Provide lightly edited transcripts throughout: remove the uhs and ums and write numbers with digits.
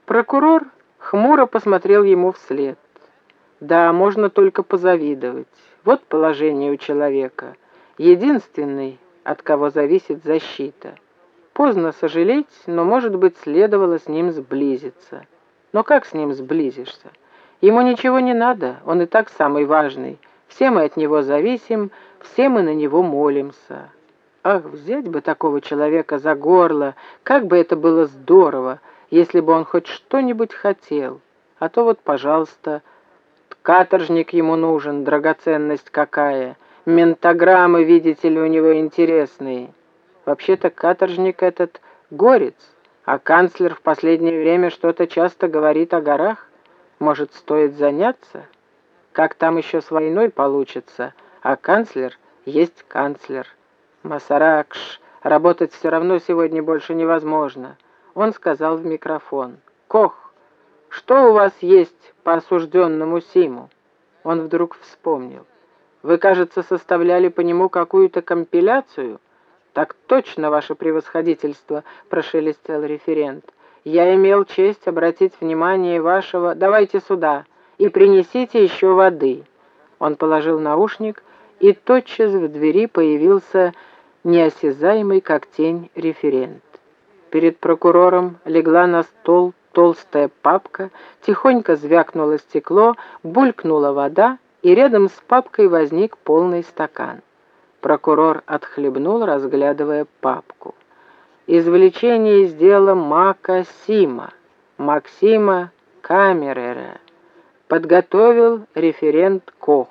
Прокурор хмуро посмотрел ему вслед. Да, можно только позавидовать. Вот положение у человека. Единственный, от кого зависит защита. Поздно сожалеть, но, может быть, следовало с ним сблизиться. Но как с ним сблизишься? Ему ничего не надо, он и так самый важный. Все мы от него зависим, все мы на него молимся. Ах, взять бы такого человека за горло, как бы это было здорово, если бы он хоть что-нибудь хотел. А то вот, пожалуйста, каторжник ему нужен, драгоценность какая. Ментограммы, видите ли, у него интересные. Вообще-то каторжник этот горец, а канцлер в последнее время что-то часто говорит о горах. Может, стоит заняться? Как там еще с войной получится, а канцлер есть канцлер. Масаракш, работать все равно сегодня больше невозможно. Он сказал в микрофон: «Кох, что у вас есть по осужденному Симу?» Он вдруг вспомнил. «Вы, кажется, составляли по нему какую-то компиляцию?» «Так точно, ваше превосходительство», — прошелестел референт. «Я имел честь обратить внимание вашего... Давайте сюда и принесите еще воды». Он положил наушник, и тотчас в двери появился неосязаемый, как тень, референт. Перед прокурором легла на стол толстая папка, тихонько звякнуло стекло, булькнула вода, и рядом с папкой возник полный стакан. Прокурор отхлебнул, разглядывая папку. Извлечение из дела Мака Сима, Максима Камерера. Подготовил референт Кох.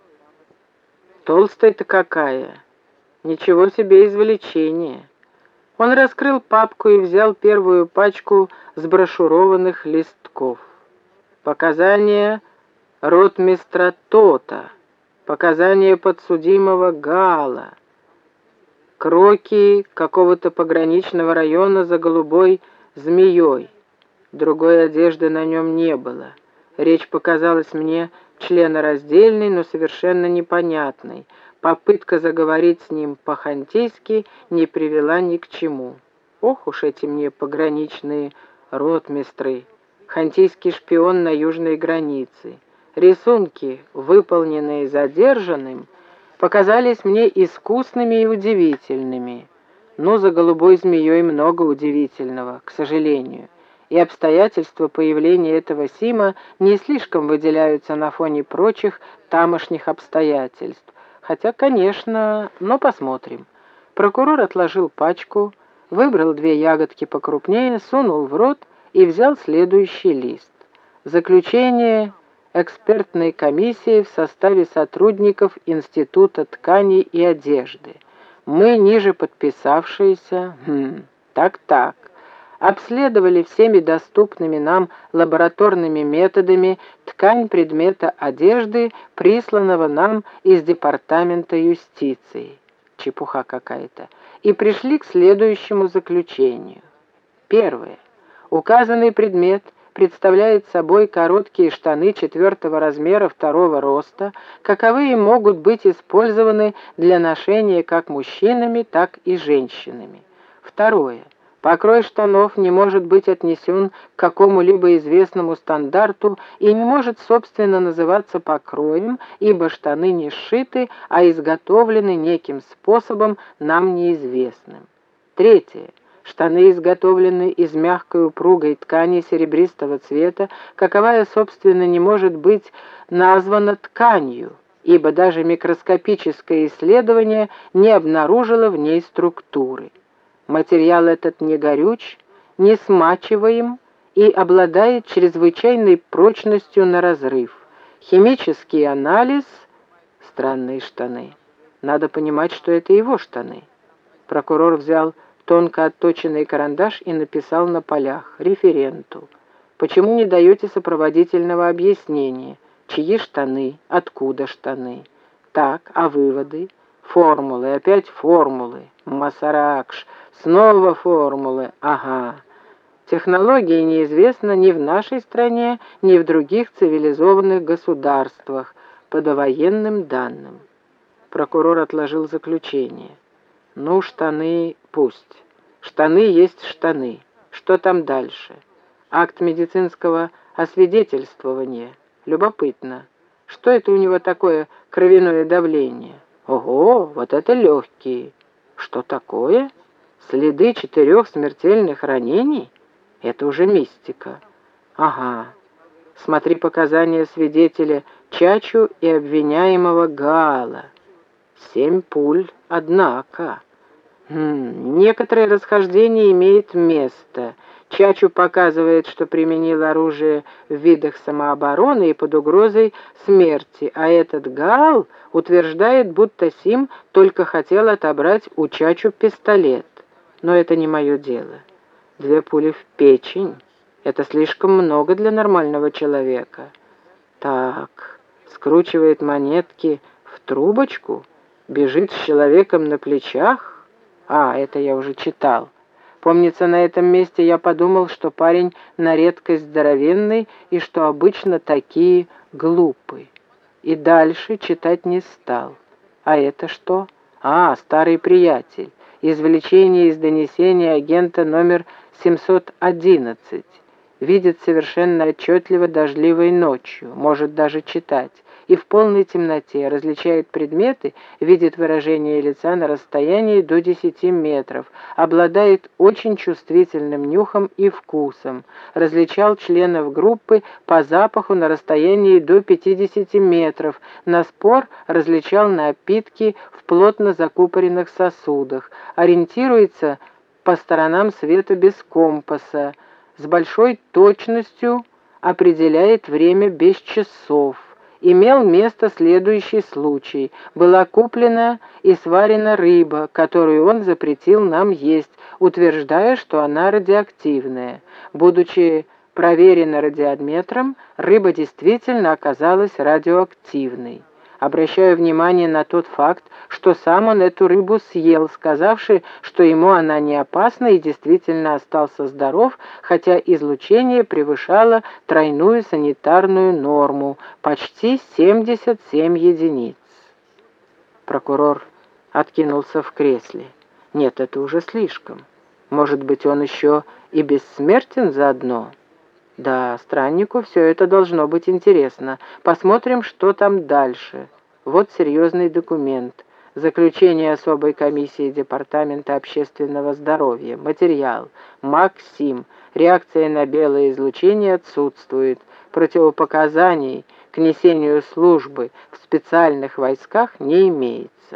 Толстая-то какая! Ничего себе извлечение! Он раскрыл папку и взял первую пачку сброшурованных листков. Показания ротмистра Тота, показания подсудимого Гала, кроки какого-то пограничного района за голубой змеей. Другой одежды на нем не было. Речь показалась мне членораздельной, но совершенно непонятной. Попытка заговорить с ним по-хантийски не привела ни к чему. Ох уж эти мне пограничные ротмистры, хантийский шпион на южной границе. Рисунки, выполненные задержанным, показались мне искусными и удивительными. Но за голубой змеей много удивительного, к сожалению. И обстоятельства появления этого Сима не слишком выделяются на фоне прочих тамошних обстоятельств. Хотя, конечно, но посмотрим. Прокурор отложил пачку, выбрал 2 ягодки покрупнее, сунул в рот и взял следующий лист. Заключение экспертной комиссии в составе сотрудников Института тканей и одежды. Мы, ниже подписавшиеся, так, обследовали всеми доступными нам лабораторными методами ткань предмета одежды, присланного нам из Департамента юстиции. Чепуха какая-то. И пришли к следующему заключению. Первое. Указанный предмет представляет собой короткие штаны 4-го размера 2-го роста, каковые могут быть использованы для ношения как мужчинами, так и женщинами. Второе. Покрой штанов не может быть отнесен к какому-либо известному стандарту и не может, собственно, называться покроем, ибо штаны не сшиты, а изготовлены неким способом, нам неизвестным. Третье. Штаны изготовлены из мягкой упругой ткани серебристого цвета, каковая, собственно, не может быть названа тканью, ибо даже микроскопическое исследование не обнаружило в ней структуры. Материал этот не горюч, не смачиваем и обладает чрезвычайной прочностью на разрыв. Химический анализ — странные штаны. Надо понимать, что это его штаны. Прокурор взял тонко отточенный карандаш и написал на полях референту. Почему не даете сопроводительного объяснения? Чьи штаны? Откуда штаны? Так, а выводы? Формулы, опять формулы. Масаракш. Снова формулы. Ага. Технология неизвестна ни в нашей стране, ни в других цивилизованных государствах, по довоенным данным. Прокурор отложил заключение. Ну, штаны пусть. Штаны есть штаны. Что там дальше? акт медицинского освидетельствования. Любопытно, что это у него такое кровяное давление? Ого, вот это легкие. Что такое? Следы 4 смертельных ранений? Это уже мистика. Ага. Смотри показания свидетеля Чачу и обвиняемого Гаала. 7 пуль, однако. Некоторое расхождение имеет место. Чачу показывает, что применил оружие в видах самообороны и под угрозой смерти, а этот Гаал утверждает, будто Сим только хотел отобрать у Чачу пистолет. Но это не мое дело. 2 пули в печень — это слишком много для нормального человека. Так, скручивает монетки в трубочку, бежит с человеком на плечах. Это я уже читал. Помнится, на этом месте я подумал, что парень на редкость здоровенный и что обычно такие глупые. И дальше читать не стал. А это что? Старый приятель. Извлечение из донесения агента номер 711. Видит совершенно отчетливо дождливой ночью, может даже читать, и в полной темноте различает предметы, видит выражение лица на расстоянии до 10 метров, обладает очень чувствительным нюхом и вкусом, различал членов группы по запаху на расстоянии до 50 метров, на спор различал напитки в плотно закупоренных сосудах, ориентируется по сторонам света без компаса, с большой точностью определяет время без часов. Имел место следующий случай. Была куплена и сварена рыба, которую он запретил нам есть, утверждая, что она радиоактивная. Будучи проверена радиометром, рыба действительно оказалась радиоактивной. Обращаю внимание на тот факт, что сам он эту рыбу съел, сказавши, что ему она не опасна, и действительно остался здоров, хотя излучение превышало тройную санитарную норму, почти 77 единиц. Прокурор откинулся в кресле. Нет, это уже слишком. Может быть, он еще и бессмертен заодно? Да, страннику все это должно быть интересно. Посмотрим, что там дальше. Вот серьезный документ. Заключение особой комиссии Департамента общественного здоровья. Материал. Максим. Реакция на белое излучение отсутствует. Противопоказаний к несению службы в специальных войсках не имеется.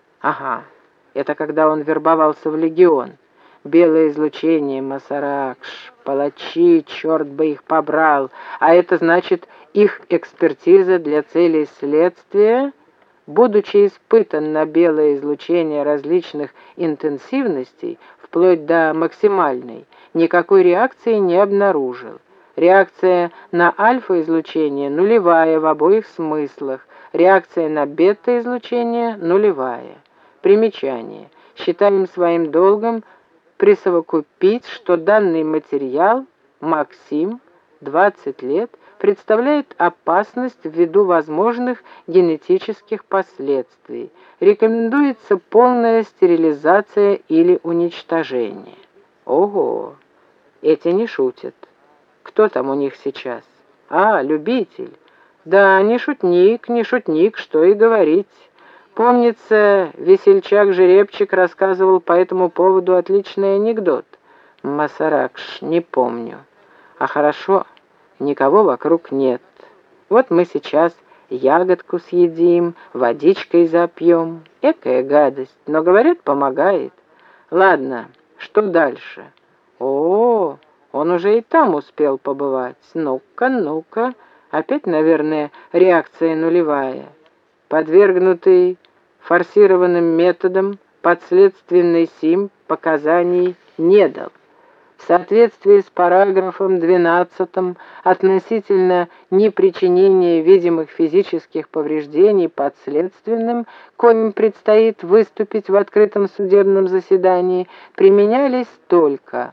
Это когда он вербовался в легион. Белое излучение, Масаракш, палачи, черт бы их побрал. А это значит, их экспертиза для целей следствия, будучи испытан на белое излучение различных интенсивностей, вплоть до максимальной, никакой реакции не обнаружил. Реакция на альфа-излучение нулевая в обоих смыслах, реакция на бета-излучение нулевая. Примечание. Считаем своим долгом присовокупить, что данный материал, Максим, 20 лет, представляет опасность ввиду возможных генетических последствий. Рекомендуется полная стерилизация или уничтожение. Ого, эти не шутят. Кто там у них сейчас? Любитель. Да, не шутник, что и говорить. Помнится, весельчак-жеребчик рассказывал по этому поводу отличный анекдот. Масаракш, не помню. Хорошо, никого вокруг нет. Вот мы сейчас ягодку съедим, водичкой запьем. Экая гадость, но, говорят, помогает. Ладно, что дальше? Он уже и там успел побывать. Ну-ка. Опять, наверное, реакция нулевая. Подвергнутый форсированным методом подследственный СИМ показаний не дал. В соответствии с параграфом 12 относительно непричинения видимых физических повреждений подследственным, коим предстоит выступить в открытом судебном заседании, применялись только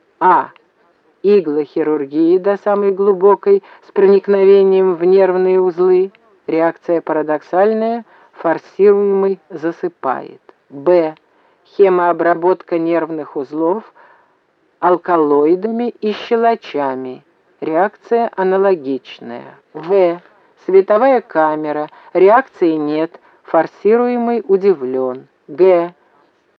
иглохирургии до самой глубокой с проникновением в нервные узлы, реакция парадоксальная, форсируемый засыпает. Хемообработка нервных узлов, алкалоидами и щелочами. Реакция аналогичная. В. Световая камера. Реакции нет. Форсируемый удивлен. Г.